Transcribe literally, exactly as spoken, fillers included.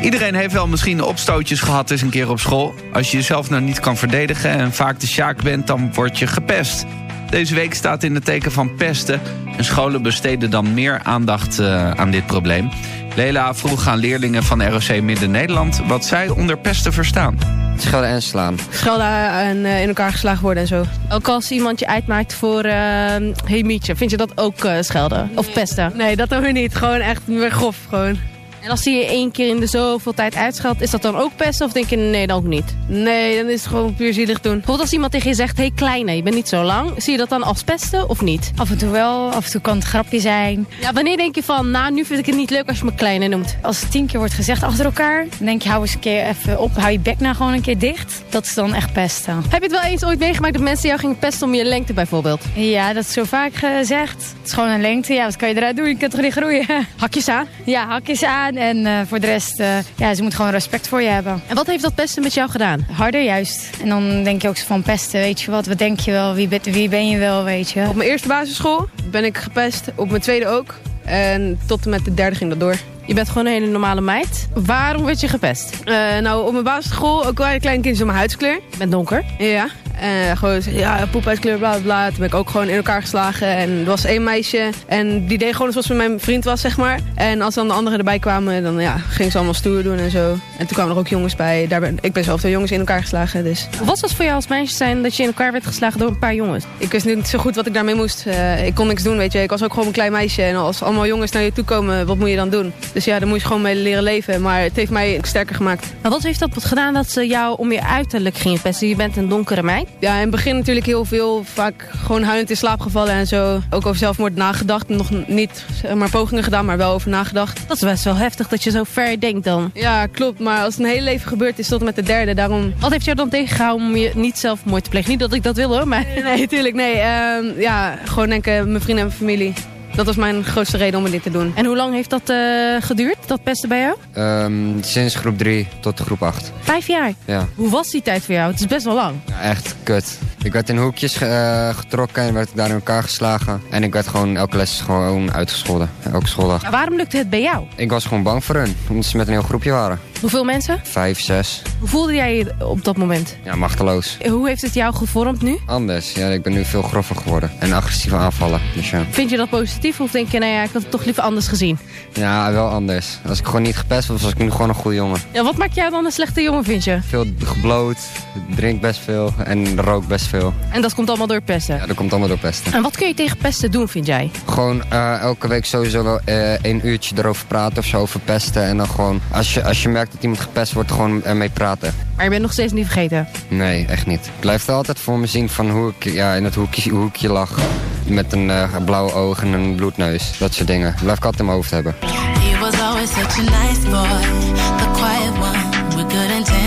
Iedereen heeft wel misschien opstootjes gehad eens een keer op school. Als je jezelf nou niet kan verdedigen en vaak de sjaak bent, dan word je gepest. Deze week staat in het teken van pesten. En scholen besteden dan meer aandacht uh, aan dit probleem. Lela vroeg aan leerlingen van R O C Midden-Nederland wat zij onder pesten verstaan. Schelden en slaan. Schelden en uh, in elkaar geslagen worden en zo. Ook als iemand je uitmaakt voor uh, hey Mietje, vind je dat ook uh, schelden? Of pesten? Nee, dat dan weer niet. Gewoon echt weer grof. Gewoon. En als hij je één keer in de zoveel tijd uitscheldt, is dat dan ook pesten? Of denk je, nee, dan ook niet? Nee, dan is het gewoon puur zielig doen. Bijvoorbeeld als iemand tegen je zegt, hey kleine, je bent niet zo lang. Zie je dat dan als pesten of niet? Af en toe wel, af en toe kan het grapje zijn. Ja, wanneer denk je van, nou, nu vind ik het niet leuk als je me kleine noemt? Als het tien keer wordt gezegd achter elkaar, dan denk je, hou eens een keer even op. Hou je bek nou gewoon een keer dicht. Dat is dan echt pesten. Heb je het wel eens ooit meegemaakt dat mensen jou gingen pesten om je lengte bijvoorbeeld? Ja, dat is zo vaak gezegd. Het is gewoon een lengte. Ja, wat kan je eruit doen? Je kunt toch niet groeien? Hakjes aan? Ja, hakjes aan en uh, voor de rest... Uh, ja, ze moet gewoon respect voor je hebben. En wat heeft dat pesten met jou gedaan? Harder juist. En dan denk je ook zo van pesten, weet je wat, wat denk je wel, wie, wie ben je wel, weet je. Op mijn eerste basisschool ben ik gepest, op mijn tweede ook. En tot en met de derde ging dat door. Je bent gewoon een hele normale meid. Waarom werd je gepest? Uh, nou, op mijn basisschool ook wel een klein kindje om mijn huidskleur. Je bent donker? Ja. En gewoon, ja, poephuidskleur, bla, bla, bla. Toen ben ik ook gewoon in elkaar geslagen. En er was één meisje. En die deed gewoon alsof ze mijn vriend was, zeg maar. En als dan de anderen erbij kwamen, dan ja, ging ze allemaal stoer doen en zo. En toen kwamen er ook jongens bij. Daar ben, ik ben zelf twee jongens in elkaar geslagen, dus. Wat was het voor jou als meisje zijn dat je in elkaar werd geslagen door een paar jongens? Ik wist niet zo goed wat ik daarmee moest. Uh, ik kon niks doen, weet je. Ik was ook gewoon een klein meisje. En als allemaal jongens naar je toe komen, wat moet je dan doen? Dus ja, daar moet je gewoon mee leren leven. Maar het heeft mij sterker gemaakt. Maar wat heeft dat gedaan dat ze jou om je uiterlijk gingen pesten? Je bent een donkere meid. Ja, in het begin natuurlijk heel veel. Vaak gewoon huilend in slaap gevallen en zo. Ook over zelfmoord nagedacht. Nog niet zeg maar pogingen gedaan, maar wel over nagedacht. Dat is best wel heftig dat je zo ver denkt dan. Ja, klopt. Maar als het een hele leven gebeurt is tot en met de derde, daarom... Wat heeft jou dan tegengehouden om je niet zelfmoord te plegen? Niet dat ik dat wil hoor, maar... Nee, tuurlijk, nee. Uh, ja, gewoon denken mijn vrienden en mijn familie. Dat was mijn grootste reden om dit te doen. En hoe lang heeft dat uh, geduurd, dat pesten bij jou? Um, sinds groep drie tot groep acht. Vijf jaar? Ja. Hoe was die tijd voor jou? Het is best wel lang. Ja, echt kut. Ik werd in hoekjes uh, getrokken en werd daar in elkaar geslagen. En ik werd gewoon elke les gewoon uitgescholden. Elke schooldag. Maar waarom lukte het bij jou? Ik was gewoon bang voor hun, omdat ze met een heel groepje waren. Hoeveel mensen? Vijf, zes. Hoe voelde jij je op dat moment? Ja, machteloos. Hoe heeft het jou gevormd nu? Anders. Ja, ik ben nu veel groffer geworden. En agressieve aanvallen. Dus ja. Vind je dat positief of denk je, nou ja, ik had het toch liever anders gezien? Ja, wel anders. Als ik gewoon niet gepest was, was ik nu gewoon een goede jongen. Ja, wat maakt jou dan een slechte jongen, vind je? Veel gebloot, drink best veel en rook best veel. En dat komt allemaal door pesten? Ja, dat komt allemaal door pesten. En wat kun je tegen pesten doen, vind jij? Gewoon uh, elke week sowieso wel uh, een uurtje erover praten of zo, over pesten. En dan gewoon, als je, als je merkt dat iemand gepest wordt, gewoon ermee praten. Maar je bent nog steeds niet vergeten? Nee, echt niet. Ik blijf er altijd voor me zien van hoe ik ja, in het hoekje, hoekje lag. Met een uh, blauwe oog en een bloedneus. Dat soort dingen. Dat blijf ik altijd in mijn hoofd hebben. He was always such a nice boy, the quiet one with good intentions.